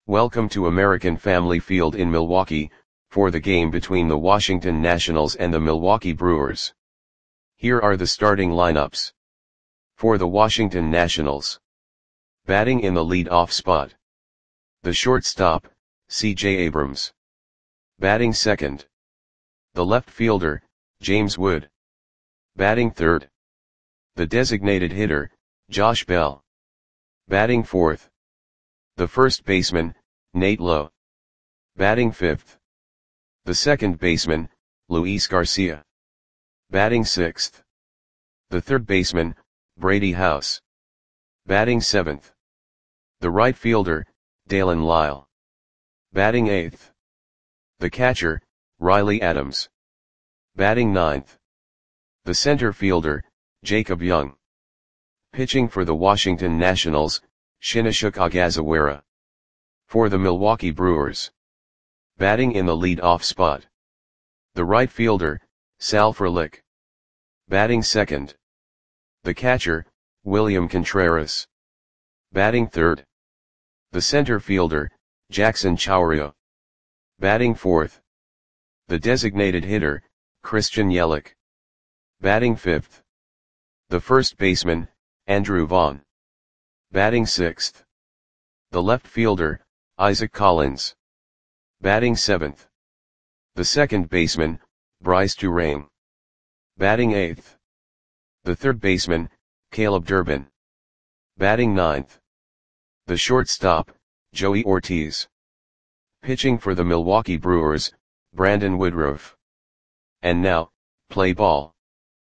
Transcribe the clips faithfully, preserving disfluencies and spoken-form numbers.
Welcome to American Family Field in Milwaukee, for the game between the Washington Nationals and the Milwaukee Brewers. Here are the starting lineups. For the Washington Nationals. Batting in the lead-off spot. The shortstop, C J Abrams. Batting second. The left fielder, James Wood. Batting third. The designated hitter, Josh Bell. Batting fourth. The first baseman, Nate Lowe. Batting fifth. The second baseman, Luis Garcia. Batting sixth. The third baseman, Brady House. Batting seventh. The right fielder, Dalen Lyle. Batting eighth. The catcher, Riley Adams. Batting ninth. The center fielder, Jacob Young. Pitching for the Washington Nationals, Shinnosuke Ogasawara. For the Milwaukee Brewers. Batting in the lead-off spot. The right fielder, Sal Frelick. Batting second. The catcher, William Contreras. Batting third. The center fielder, Jackson Chourio. Batting fourth. The designated hitter, Christian Yelich. Batting fifth. The first baseman, Andrew Vaughn. Batting sixth. The left fielder, Isaac Collins. Batting seventh. The second baseman, Bryce Turang. Batting eighth. The third baseman, Caleb Durbin. Batting ninth. The shortstop, Joey Ortiz. Pitching for the Milwaukee Brewers, Brandon Woodruff. And now, play ball.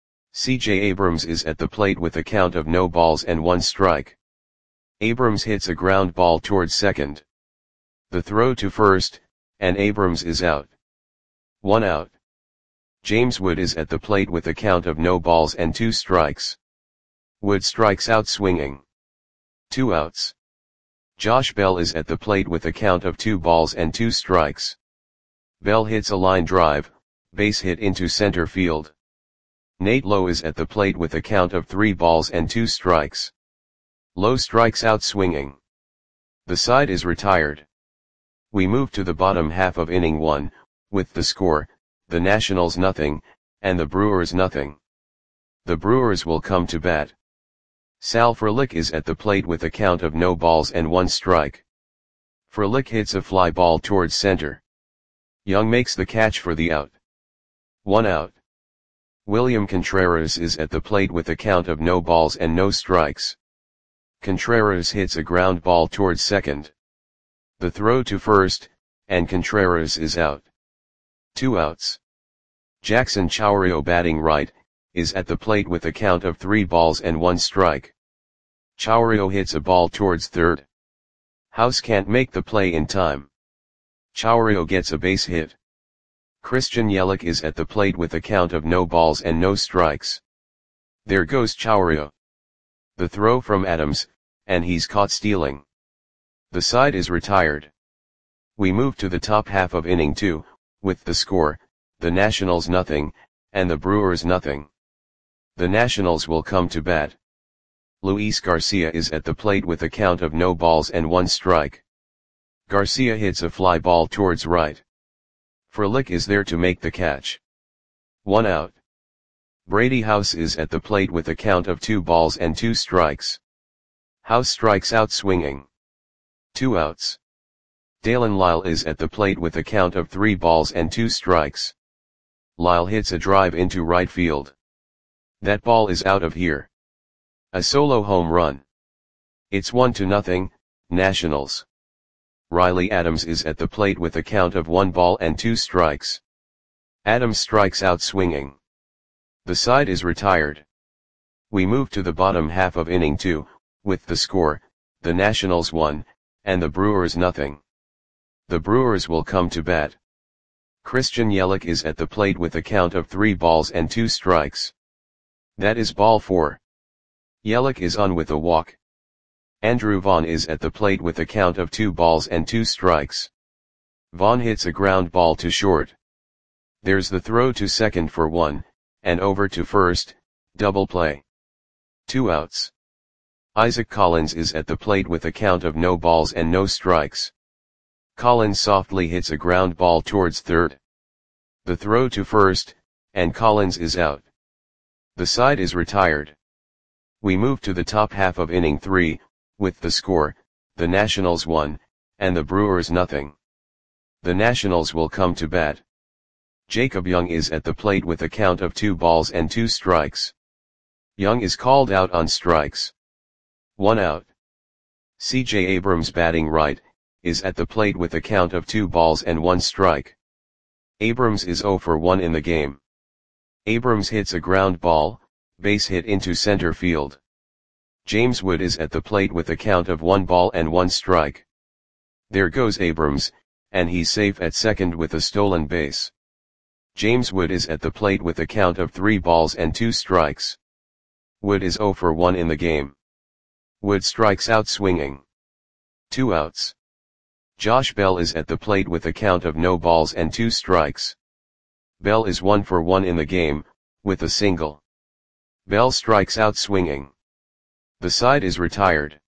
C J Abrams is at the plate with a count of no balls and one strike. Abrams hits a ground ball towards second. The throw to first, and Abrams is out. One out. James Wood is at the plate with a count of no balls and two strikes. Wood strikes out swinging. Two outs. Josh Bell is at the plate with a count of two balls and two strikes. Bell hits a line drive, base hit into center field. Nate Lowe is at the plate with a count of three balls and two strikes. Lowe strikes out swinging. The side is retired. We move to the bottom half of inning one, with the score, the Nationals nothing, and the Brewers nothing. The Brewers will come to bat. Sal Frelick is at the plate with a count of no balls and one strike. Frelick hits a fly ball towards center. Young makes the catch for the out. One out. William Contreras is at the plate with a count of no balls and no strikes. Contreras hits a ground ball towards second. The throw to first, and Contreras is out. Two outs. Jackson Chourio batting right, is at the plate with a count of three balls and one strike. Chourio hits a ball towards third. House can't make the play in time. Chourio gets a base hit. Christian Yelich is at the plate with a count of no balls and no strikes. There goes Chourio. The throw from Adams, and he's caught stealing. The side is retired. We move to the top half of inning two, with the score, the Nationals nothing, and the Brewers nothing. The Nationals will come to bat. Luis Garcia is at the plate with a count of no balls and one strike. Garcia hits a fly ball towards right. Frelick is there to make the catch. One out. Brady House is at the plate with a count of two balls and two strikes. House strikes out swinging. Two outs. Dalen Lyle is at the plate with a count of three balls and two strikes. Lyle hits a drive into right field. That ball is out of here. A solo home run. It's one to nothing, Nationals. Riley Adams is at the plate with a count of one ball and two strikes. Adams strikes out swinging. The side is retired. We move to the bottom half of inning two, with the score, the Nationals one, and the Brewers nothing. The Brewers will come to bat. Christian Yelich is at the plate with a count of three balls and two strikes. That is ball four. Yelich is on with a walk. Andrew Vaughn is at the plate with a count of two balls and two strikes. Vaughn hits a ground ball to short. There's the throw to second for one, and over to first, double play. Two outs. Isaac Collins is at the plate with a count of no balls and no strikes. Collins softly hits a ground ball towards third. The throw to first, and Collins is out. The side is retired. We move to the top half of inning three, with the score, the Nationals one, and the Brewers nothing. The Nationals will come to bat. Jacob Young is at the plate with a count of two balls and two strikes. Young is called out on strikes. One out. C J Abrams, batting right, is at the plate with a count of two balls and one strike. Abrams is zero for one in the game. Abrams hits a ground ball, base hit into center field. James Wood is at the plate with a count of one ball and one strike. There goes Abrams, and he's safe at second with a stolen base. James Wood is at the plate with a count of three balls and two strikes. Wood is zero for one in the game. Wood strikes out swinging. Two outs. Josh Bell is at the plate with a count of no balls and two strikes. Bell is one for one in the game, with a single. Bell strikes out swinging. The side is retired.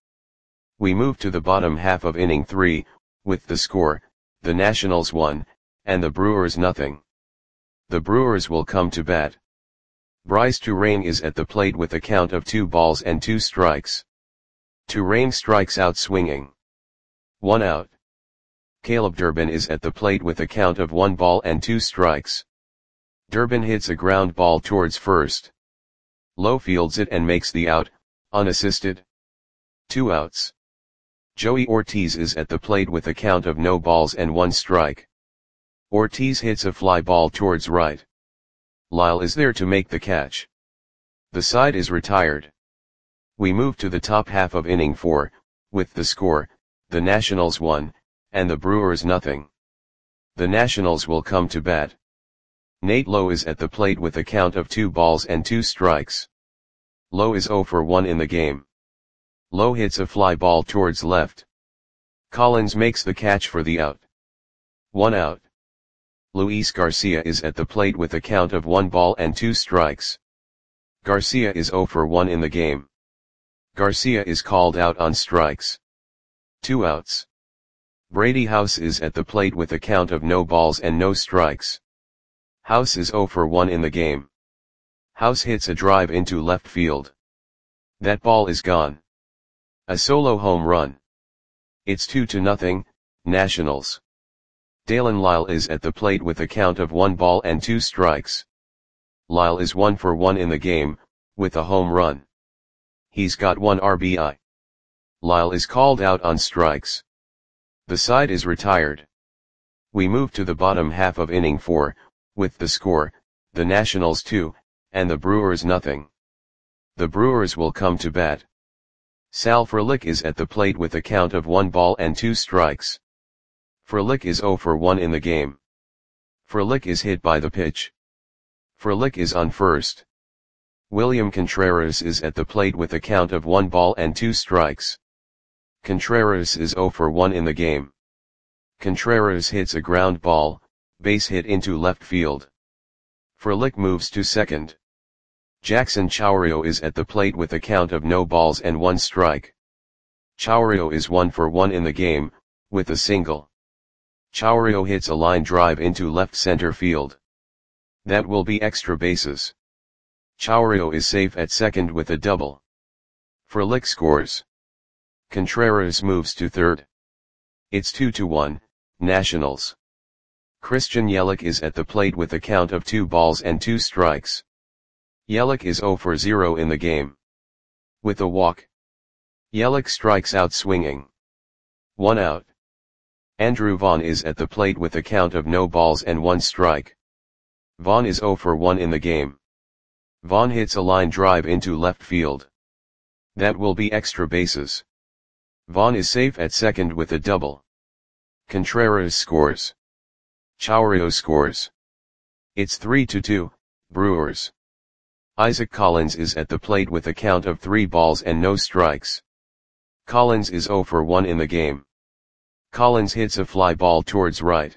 We move to the bottom half of inning three, with the score, the Nationals one, and the Brewers nothing. The Brewers will come to bat. Bryce Turang is at the plate with a count of two balls and two strikes. Turang strikes out swinging. One out. Caleb Durbin is at the plate with a count of one ball and two strikes. Durbin hits a ground ball towards first. Lowe fields it and makes the out, unassisted. Two outs. Joey Ortiz is at the plate with a count of no balls and one strike. Ortiz hits a fly ball towards right. Lyle is there to make the catch. The side is retired. We move to the top half of inning four, with the score, the Nationals one, and the Brewers nothing. The Nationals will come to bat. Nate Lowe is at the plate with a count of two balls and two strikes. Lowe is zero for one in the game. Lowe hits a fly ball towards left. Collins makes the catch for the out. One out. Luis Garcia is at the plate with a count of one ball and two strikes. Garcia is zero for one in the game. Garcia is called out on strikes. Two outs. Brady House is at the plate with a count of no balls and no strikes. House is zero for one in the game. House hits a drive into left field. That ball is gone. A solo home run. It's two to nothing, Nationals. Dalen Lyle is at the plate with a count of one ball and two strikes. Lyle is one for one in the game, with a home run. He's got one R B I. Lyle is called out on strikes. The side is retired. We move to the bottom half of inning four, with the score, the Nationals two, and the Brewers nothing. The Brewers will come to bat. Sal Frelick is at the plate with a count of one ball and two strikes. Frelick is zero for one in the game. Frelick is hit by the pitch. Frelick is on first. William Contreras is at the plate with a count of one ball and two strikes. Contreras is zero for one in the game. Contreras hits a ground ball, base hit into left field. Frelick moves to second. Jackson Chourio is at the plate with a count of no balls and one strike. Chourio is one for one in the game, with a single. Chourio hits a line drive into left center field. That will be extra bases. Chourio is safe at second with a double. Frelick scores. Contreras moves to third. It's two to one, Nationals. Christian Yelich is at the plate with a count of two balls and two strikes. Yelich is zero for zero in the game. With a walk. Yelich strikes out swinging. One out. Andrew Vaughn is at the plate with a count of no balls and one strike. Vaughn is zero for one in the game. Vaughn hits a line drive into left field. That will be extra bases. Vaughn is safe at second with a double. Contreras scores. Chourio scores. It's three to two, Brewers. Isaac Collins is at the plate with a count of three balls and no strikes. Collins is zero for one in the game. Collins hits a fly ball towards right.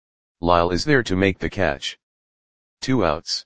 Lyle is there to make the catch. Two outs.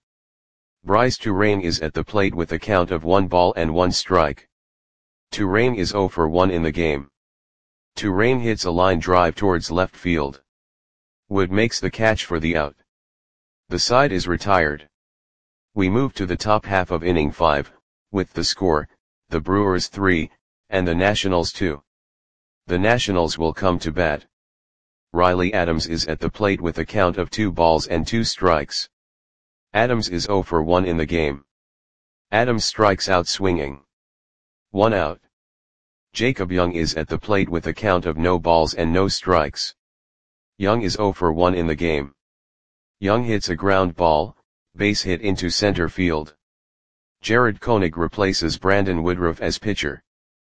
Bryce Turang is at the plate with a count of one ball and one strike. Turang is zero for one in the game. Touraine hits a line drive towards left field. Wood makes the catch for the out. The side is retired. We move to the top half of inning five, with the score, the Brewers three, and the Nationals two. The Nationals will come to bat. Riley Adams is at the plate with a count of two balls and two strikes. Adams is oh for one in the game. Adams strikes out swinging. One out. Jacob Young is at the plate with a count of no balls and no strikes. Young is oh for one in the game. Young hits a ground ball, base hit into center field. Jared Koenig replaces Brandon Woodruff as pitcher.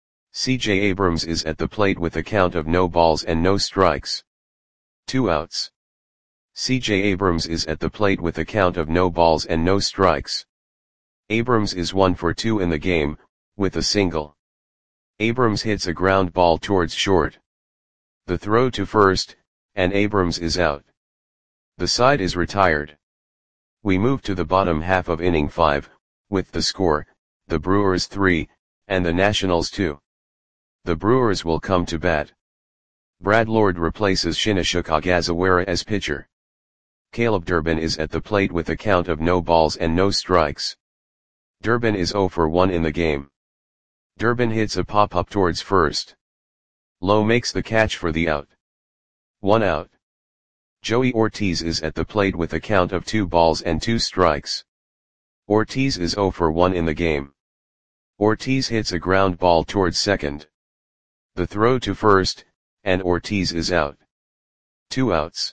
C J Abrams is at the plate with a count of no balls and no strikes. Two outs. C J Abrams is at the plate with a count of no balls and no strikes. Abrams is one for two in the game, with a single. Abrams hits a ground ball towards short. The throw to first, and Abrams is out. The side is retired. We move to the bottom half of inning five, with the score, the Brewers three, and the Nationals two. The Brewers will come to bat. Brad Lord replaces Shinnosuke Ogasawara as pitcher. Caleb Durbin is at the plate with a count of no balls and no strikes. Durbin is oh for one in the game. Durbin hits a pop-up towards first. Lowe makes the catch for the out. One out. Joey Ortiz is at the plate with a count of two balls and two strikes. Ortiz is oh for one in the game. Ortiz hits a ground ball towards second. The throw to first, and Ortiz is out. Two outs.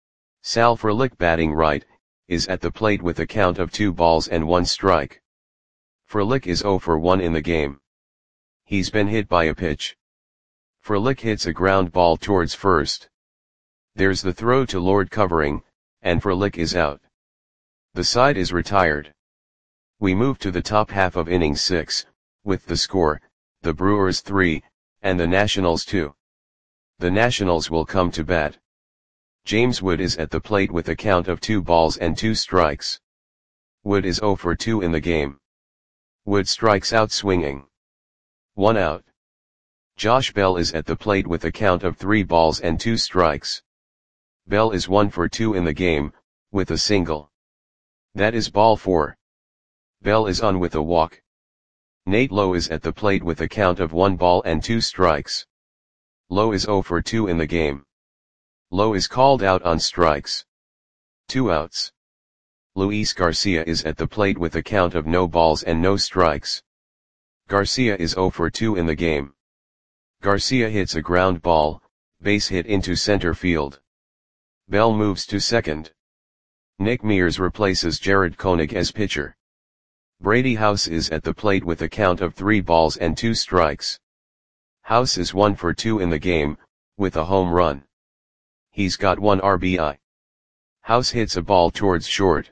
Sal Frelick, batting right, is at the plate with a count of two balls and one strike. Frelick is oh for one in the game. He's been hit by a pitch. Frelick hits a ground ball towards first. There's the throw to Lord covering, and Frelick is out. The side is retired. We move to the top half of inning six, with the score, the Brewers three, and the Nationals two. The Nationals will come to bat. James Wood is at the plate with a count of two balls and two strikes. Wood is oh for two in the game. Wood strikes out swinging. One out. Josh Bell is at the plate with a count of three balls and two strikes. Bell is one for two in the game, with a single. That is ball four. Bell is on with a walk. Nate Lowe is at the plate with a count of one ball and two strikes. Lowe is oh for two in the game. Lowe is called out on strikes. Two outs. Luis Garcia is at the plate with a count of no balls and no strikes. Garcia is oh for two in the game. Garcia hits a ground ball, base hit into center field. Bell moves to second. Nick Mears replaces Jared Koenig as pitcher. Brady House is at the plate with a count of three balls and two strikes. House is one for two in the game, with a home run. He's got one R B I. House hits a ball towards short.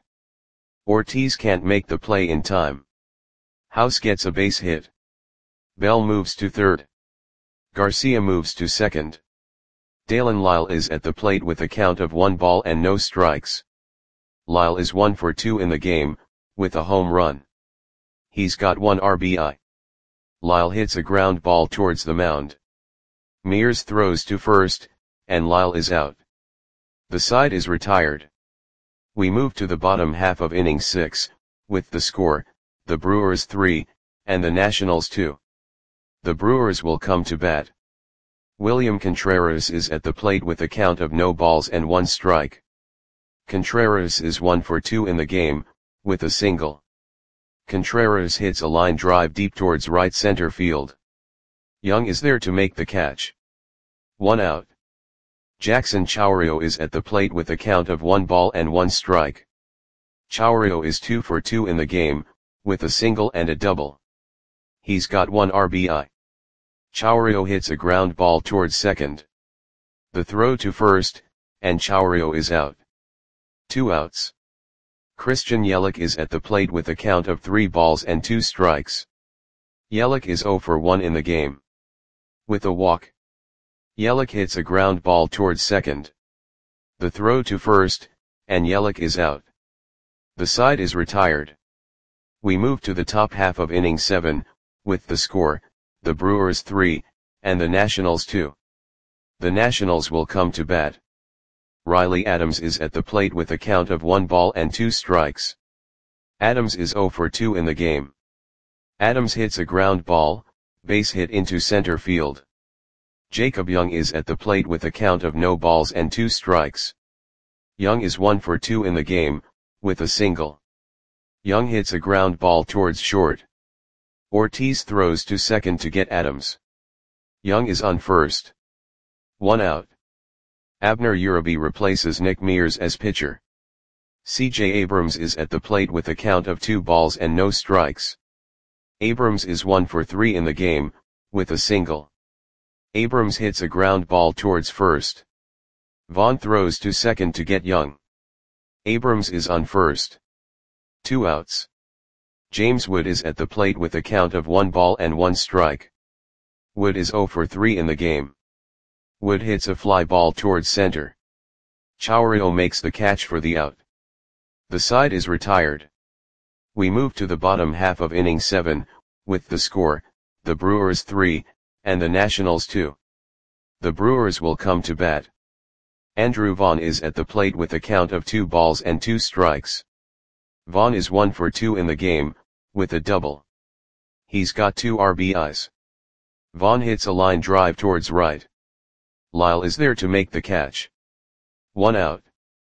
Ortiz can't make the play in time. House gets a base hit. Bell moves to third. Garcia moves to second. Dalen Lyle is at the plate with a count of one ball and no strikes. Lyle is one for two in the game, with a home run. He's got one R B I. Lyle hits a ground ball towards the mound. Mears throws to first, and Lyle is out. The side is retired. We move to the bottom half of inning six, with the score, the Brewers three, and the Nationals two. The Brewers will come to bat. William Contreras is at the plate with a count of no balls and one strike. Contreras is one for two in the game, with a single. Contreras hits a line drive deep towards right center field. Young is there to make the catch. One out. Jackson Chourio is at the plate with a count of one ball and one strike. Chourio is two for two in the game, with a single and a double. He's got one R B I. Chourio hits a ground ball towards second. The throw to first, and Chourio is out. Two outs. Christian Yelich is at the plate with a count of three balls and two strikes. Yelich is oh for one in the game. With a walk. Yelich hits a ground ball towards second. The throw to first, and Yelich is out. The side is retired. We move to the top half of inning seven, with the score, the Brewers three, and the Nationals two. The Nationals will come to bat. Riley Adams is at the plate with a count of one ball and two strikes. Adams is oh for two in the game. Adams hits a ground ball, base hit into center field. Jacob Young is at the plate with a count of no balls and two strikes. Young is one for two in the game, with a single. Young hits a ground ball towards short. Ortiz throws to second to get Adams. Young is on first. One out. Abner Uribe replaces Nick Mears as pitcher. C J Abrams is at the plate with a count of two balls and no strikes. Abrams is one for three in the game, with a single. Abrams hits a ground ball towards first. Vaughn throws to second to get Young. Abrams is on first. Two outs. James Wood is at the plate with a count of one ball and one strike. Wood is oh for three in the game. Wood hits a fly ball towards center. Chourio makes the catch for the out. The side is retired. We move to the bottom half of inning seven, with the score, the Brewers three, and the Nationals two. The Brewers will come to bat. Andrew Vaughn is at the plate with a count of two balls and two strikes. Vaughn is one for two in the game, with a double. He's got two R B Is. Vaughn hits a line drive towards right. Lyle is there to make the catch. One out.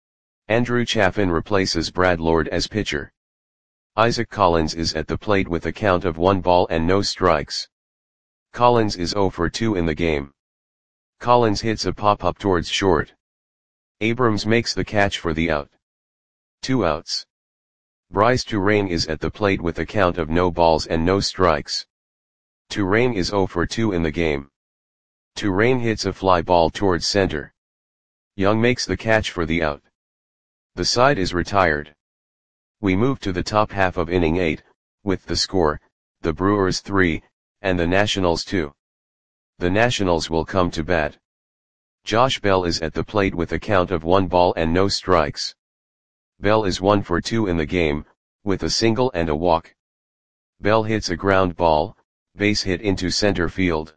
Andrew Chafin replaces Brad Lord as pitcher. Isaac Collins is at the plate with a count of one ball and no strikes. Collins is oh for two in the game. Collins hits a pop-up towards short. Abrams makes the catch for the out. Two outs. Bryce Turang is at the plate with a count of no balls and no strikes. Turang is oh for two in the game. Turang hits a fly ball towards center. Young makes the catch for the out. The side is retired. We move to the top half of inning eight, with the score, the Brewers three, and the Nationals two. The Nationals will come to bat. Josh Bell is at the plate with a count of one ball and no strikes. Bell is one for two in the game, with a single and a walk. Bell hits a ground ball, base hit into center field.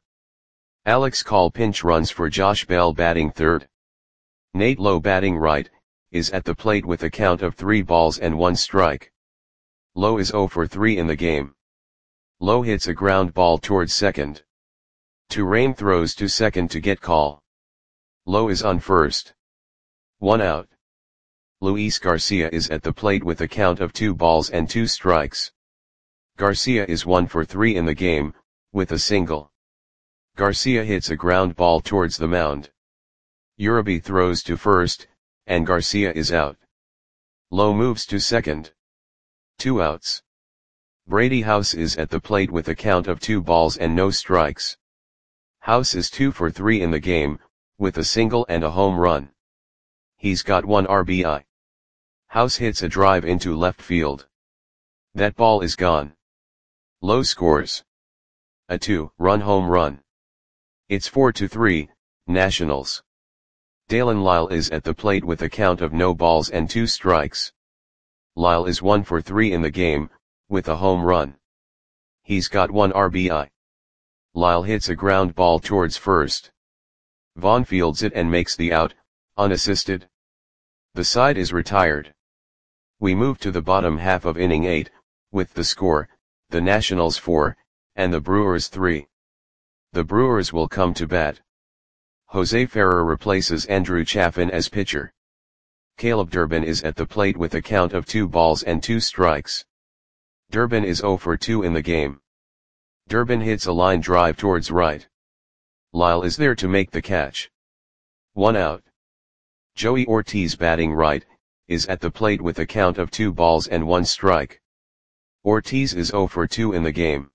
Alex Call pinch runs for Josh Bell batting third. Nate Lowe batting right, is at the plate with a count of three balls and one strike. Lowe is oh for three in the game. Lowe hits a ground ball towards second. Turang throws to second to get Call. Lowe is on first. One out. Luis Garcia is at the plate with a count of two balls and two strikes. Garcia is one for three in the game, with a single. Garcia hits a ground ball towards the mound. Uribe throws to first, and Garcia is out. Lowe moves to second. Two outs. Brady House is at the plate with a count of two balls and no strikes. House is two for three in the game, with a single and a home run. He's got one R B I. House hits a drive into left field. That ball is gone. Lowe scores a two-run home run. It's four to three, Nationals. Dalen Lyle is at the plate with a count of no balls and two strikes. Lyle is one for three in the game, with a home run. He's got one R B I. Lyle hits a ground ball towards first. Vaughn fields it and makes the out, unassisted. The side is retired. We move to the bottom half of inning eight, with the score, the Nationals four, and the Brewers three. The Brewers will come to bat. Jose Ferrer replaces Andrew Chafin as pitcher. Caleb Durbin is at the plate with a count of two balls and two strikes. Durbin is oh for two in the game. Durbin hits a line drive towards right. Lyle is there to make the catch. One out. Joey Ortiz batting right, is at the plate with a count of two balls and one strike. Ortiz is oh for two in the game.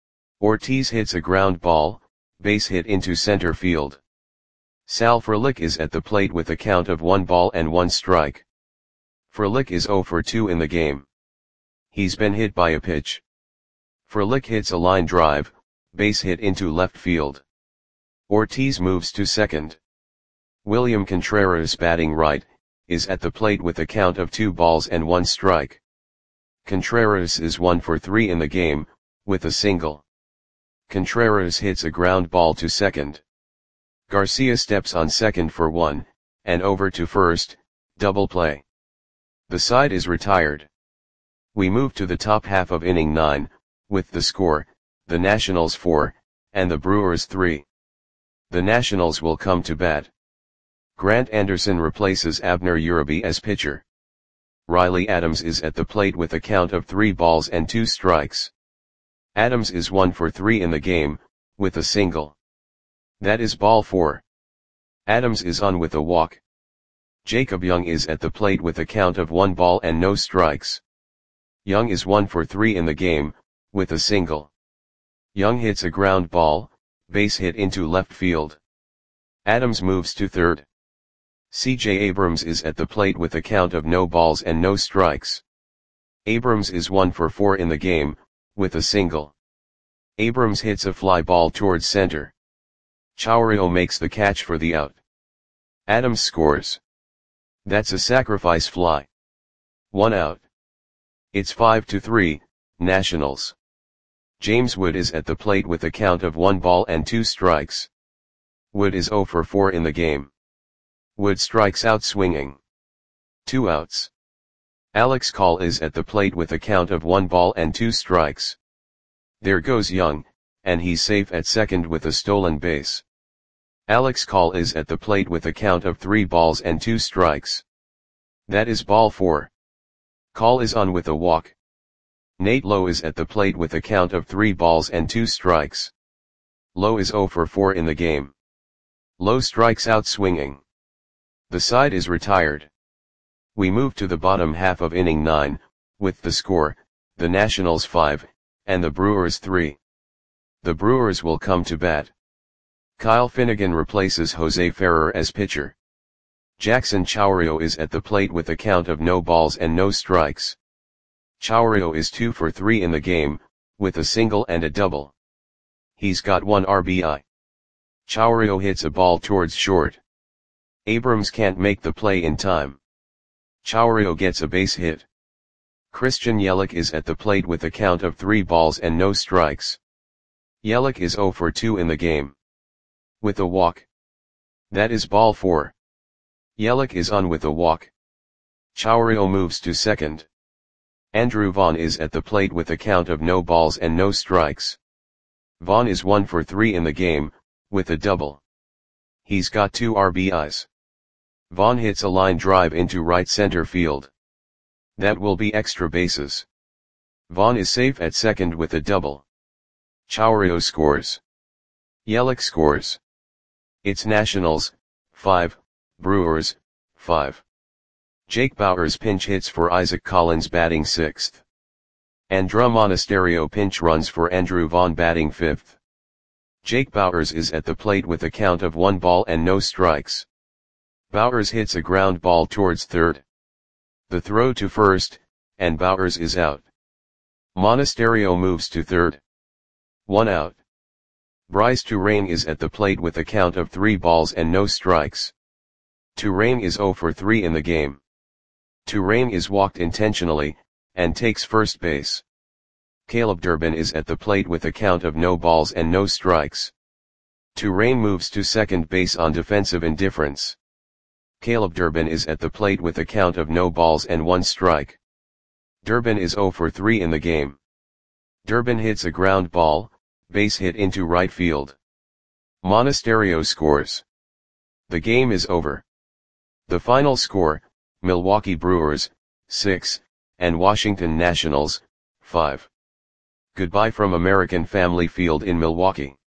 Ortiz hits a ground ball, base hit into center field. Sal Frelick is at the plate with a count of one ball and one strike. Frelick is oh for two in the game. He's been hit by a pitch. Frelick hits a line drive, base hit into left field. Ortiz moves to second. William Contreras batting right, is at the plate with a count of two balls and one strike. Contreras is one for three in the game, with a single. Contreras hits a ground ball to second. Garcia steps on second for one, and over to first, double play. The side is retired. We move to the top half of inning nine, with the score, the Nationals four, and the Brewers three. The Nationals will come to bat. Grant Anderson replaces Abner Uribe as pitcher. Riley Adams is at the plate with a count of three balls and two strikes. Adams is one for three in the game, with a single. That is ball four. Adams is on with a walk. Jacob Young is at the plate with a count of one ball and no strikes. Young is one for three in the game, with a single. Young hits a ground ball, base hit into left field. Adams moves to third. C J Abrams is at the plate with a count of no balls and no strikes. Abrams is one for four in the game, with a single. Abrams hits a fly ball towards center. Chourio makes the catch for the out. Adams scores. That's a sacrifice fly. One out. It's five to three, Nationals. James Wood is at the plate with a count of one ball and two strikes. Wood is zero for four in the game. Wood strikes out swinging. Two outs. Alex Call is at the plate with a count of one ball and two strikes. There goes Young, and he's safe at second with a stolen base. Alex Call is at the plate with a count of three balls and two strikes. That is ball four. Call is on with a walk. Nate Lowe is at the plate with a count of three balls and two strikes. Lowe is zero for four in the game. Lowe strikes out swinging. The side is retired. We move to the bottom half of inning nine, with the score, the Nationals five, and the Brewers three. The Brewers will come to bat. Kyle Finnegan replaces Jose Ferrer as pitcher. Jackson Chourio is at the plate with a count of no balls and no strikes. Chourio is two for three in the game, with a single and a double. He's got one R B I. Chourio hits a ball towards short. Abrams can't make the play in time. Chourio gets a base hit. Christian Yelich is at the plate with a count of three balls and no strikes. Yelich is zero for two in the game. With a walk. That is ball four. Yelich is on with a walk. Chourio moves to second. Andrew Vaughn is at the plate with a count of no balls and no strikes. Vaughn is one for three in the game, with a double. He's got two R B Is. Vaughn hits a line drive into right center field. That will be extra bases. Vaughn is safe at second with a double. Chourio scores. Yelich scores. It's Nationals, five, Brewers, five. Jake Bauers pinch hits for Isaac Collins batting sixth. Andrew Monasterio pinch runs for Andrew Vaughn batting fifth. Jake Bauers is at the plate with a count of one ball and no strikes. Bauers hits a ground ball towards third. The throw to first, and Bauers is out. Monasterio moves to third. One out. Bryce Turang is at the plate with a count of three balls and no strikes. Turang is zero for three in the game. Turang is walked intentionally, and takes first base. Caleb Durbin is at the plate with a count of no balls and no strikes. Turang moves to second base on defensive indifference. Caleb Durbin is at the plate with a count of no balls and one strike. Durbin is zero for three in the game. Durbin hits a ground ball, base hit into right field. Monasterio scores. The game is over. The final score, Milwaukee Brewers, six, and Washington Nationals, five. Goodbye from American Family Field in Milwaukee.